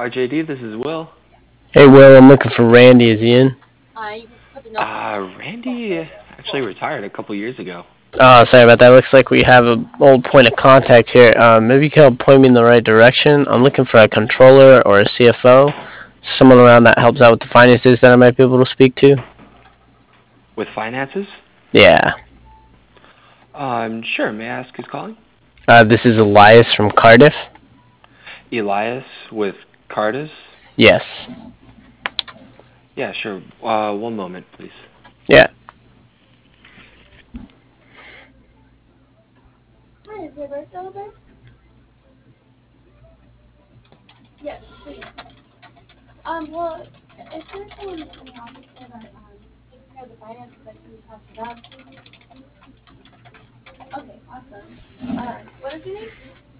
RJD, this is Will. Hey Will, I'm looking for Randy. Is he in? Randy actually retired a couple years ago. Oh, sorry about that. Looks like we have an old point of contact here. Maybe you can help point me in the right direction. I'm looking for a controller or a CFO, someone around that helps out with the finances that I might be able to speak to. With finances? Yeah. Sure, may I ask who's calling? This is Elias from Cardiff. Elias with Cardis? Yes. Yeah, sure. One moment, please. Yeah. Hi, is Roberta over? Yes, please. Well, if there's someone in the office here that takes care of the finances, I can talk to them. Okay, awesome. What is your name?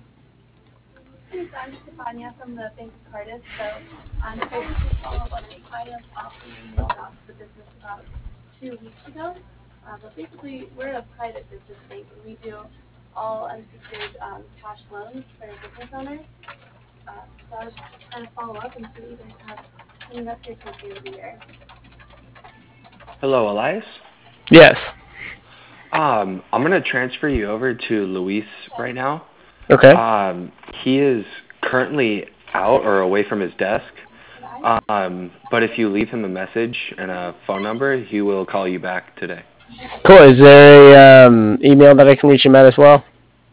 I'm Stefania from the Bank of Cardiff. So I'm supposed to follow up on a finance offer you mailed out to the business about 2 weeks ago. But basically, we're a private business bank and we do all unsecured cash loans for business owners. So I was just trying to follow up and see what you guys have coming up here towards the end of the year. Hello, Elias? Yes. I'm gonna transfer you over to Luis right now. Okay. He is currently out or away from his desk. But if you leave him a message and a phone number, he will call you back today. Cool. Is there a email that I can reach him at as well?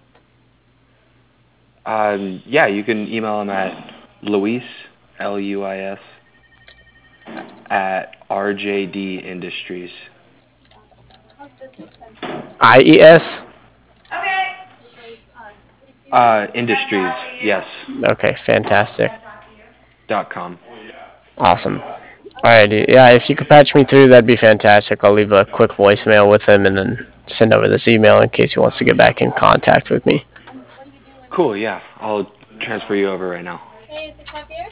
Yeah, you can email him at Luis, Luis, at RJD Industries. IES? Industries, yes. Okay, fantastic. .com. Awesome. Alrighty, yeah, if you could patch me through, that'd be fantastic. I'll leave a quick voicemail with him and then send over this email in case he wants to get back in contact with me. Cool, yeah. I'll transfer you over right now. Hey, is it Javier?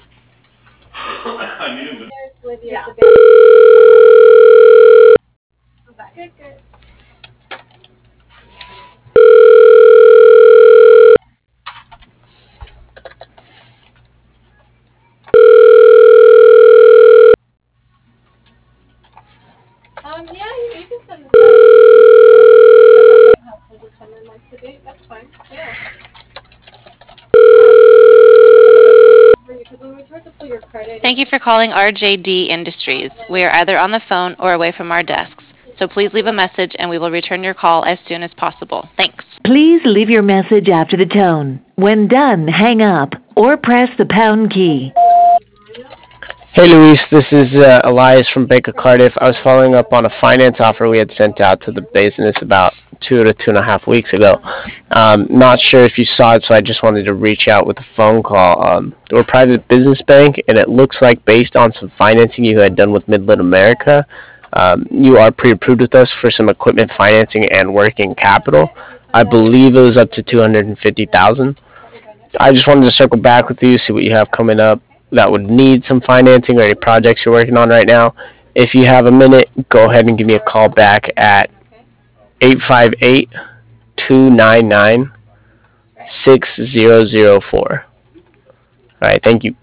There's Olivia. Yeah. Good, good. Yeah, you can send it. Helpful to send in like the date. That's fine. Yeah. Thank you for calling RJD Industries. We are either on the phone or away from our desks, so please leave a message and we will return your call as soon as possible. Thanks. Please leave your message after the tone. When done, hang up or press the pound key. Hey Luis, this is Elias from Bank of Cardiff. I was following up on a finance offer we had sent out to the business about 2.5 weeks ago. Not sure if you saw it, so I just wanted to reach out with a phone call. We're a private business bank, and it looks like based on some financing you had done with Midland America, you are pre-approved with us for some equipment financing and working capital. I believe it was up to $250,000. I just wanted to circle back with you, see what you have coming up that would need some financing or any projects you're working on right now. If you have a minute, go ahead and give me a call back at 858-299-6004. All right, thank you.